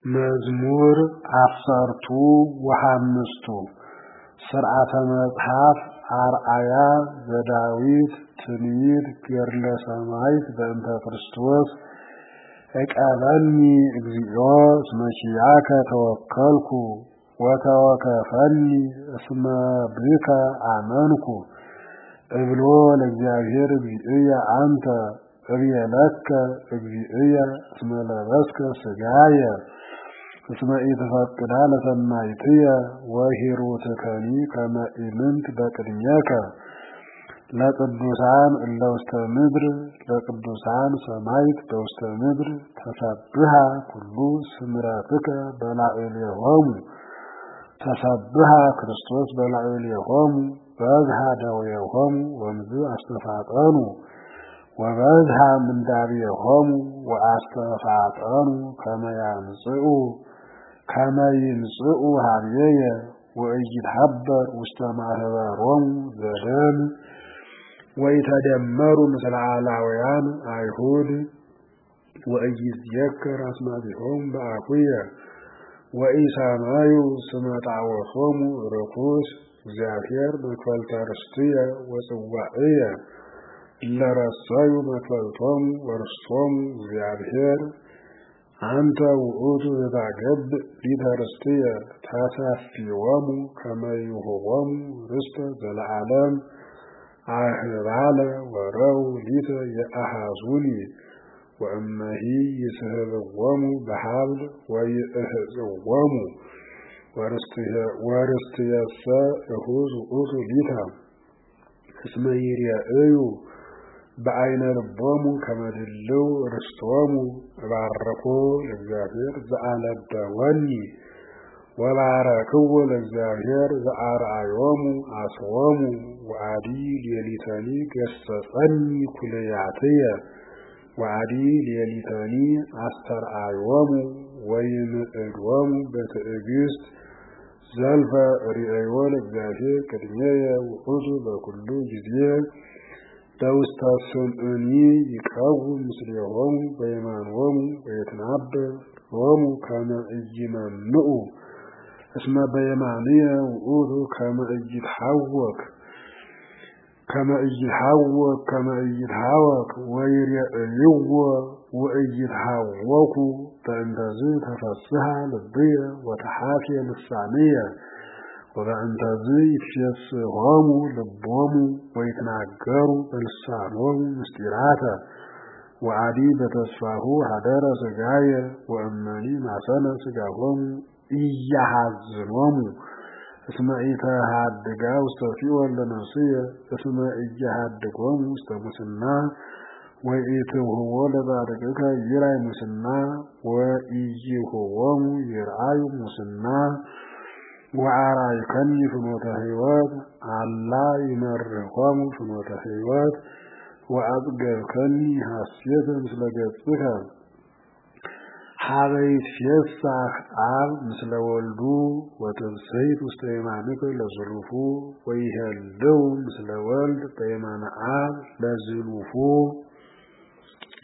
መዝሙር 15 ስርዓተ መጽሐፍ አርአያ ዘዳዊት ትንቢት ገድለ ሰማዕት በእንተ ክርስቶስ እቀበኒ እግዚኦ እስመ ኪያከ ተወከልኩ ወተወከፈኒ እስመ ብከ አመንኩ እብሎ ለእግዚአብሔር እግዚእየ አንተ እብየለከ እግዚእየ እስመ ለበስከ ሥጋየ እስመ ኢትፈቅዳ ለሰማዕትየ ወሂሩትከኒ ከመ ኢምንት በቅድሜከ ለቅዱሳን እለ ውስተ ምድር ለቅዱሳን ሰማዕት በውስተ ምድር ተሰብሐ ኩሉ ስምረትከ በላዕሌሆሙ ተሰብሐ ክርስቶስ በላዕሌሆሙ በዝሐ ደዌሆሙ ወምዝ አስተፋጠኑ ወበዝሐ ምንዳቤሆሙ ወአስተፋጠኑ ከመ ይምጽኡ ኀቤየ ወኢይትሐበር ውስተ ማኅበሮሙ ዘደም ወኢተደመሩ ምስለ አላውያን አይሁድ ወኢይዝየከር አስማቲሆሙ በአፉየ ወኢሰማዩ ስመ ጣዖቶሙ ርኩስ እግዚአብሔር መክፈልተ ርስትየ ወጽዋዕየ ለረሰዩ መክፈልቶሙ ወርስቶሙ እግዚአብሔር አንተ ውእቱ ዘታገብእ ሊተ ርስትየ ታሳፊዎሙ ከመ ይሁቦሙ ርስተ ዘለዓለም አህባለ ወረው ሊተ የአሐዙኒ ወእመሂ ይስሕብዎሙ በሀብል ወይእህጽዎሙ ወርስትየሰ እሁዝ ውእቱ ሊተ እስመ ይርአዩ በዐይነ ልቦሙ ከመ ድልው ርስቶሙ እባርኮ ለእግዚአብሔር ዘአለበወኒ ወባረክዎ ለእግዚአብሔር ዘአርአዮሙ አስሮሙ ወአዲ ሌሊተኒ ገሰጸኒ ኩልያትየ ወአዲ ሌሊተኒ አስተርአዮሙ ወይምዕዶሙ በትዕግስት ዘልፈ ርእዮ ለእግዚአብሔር ቅድሜየ ውእቱ በኩሉ ጊዜ በውስተ ስምዕኒ ይቀውም ምስሌሆሙ በየማኖሙ ወየትናበብ ሎሙ ከመ ኢይመንዑ እስመ በየማንየ ውእቱ ከመ ኢይትሐወክ ወይሬእይዎ ወኢይትሐወኩ በእንተዝ ተፈስሐ ልብየ ወተሐፍየ ልሳንየ ወበእንተዝ ይትፌስሖሙ ልቦሙ ወይትናገሩ በልሳኖሙ ምስጢራተ ወአዲ በተስፋሁ ሀደረ ሥጋየ ወእመኒ ማሰነ ሥጋሆሙ ኢያሐዝኖሙ እስመ ኢተሃድጋ ውስተ ሲኦል ለነፍስየ እስመ ኢያሃድጎሙ ውስተ ሙስና ወኢትሁቦ ለጻድቅከ ይርአይ ሙስና ወኢይሁቦሙ ይርአዩ ሙስና ወአርአይከኒ ፍኖተ ሕይወት አላ ይመርሖሙ ፍኖተ ሕይወት ወአጽገብከኒ ሐሴተ ምስለ ገጽከ ሀበ ይትፌሳህ አብ ምስለ ወልዱ ወትብጽሕት ውስተ የማንከ ለዝሉፉ ወይሄልው ምስለ ወልድ በየማነ አብ ለዝሉፉ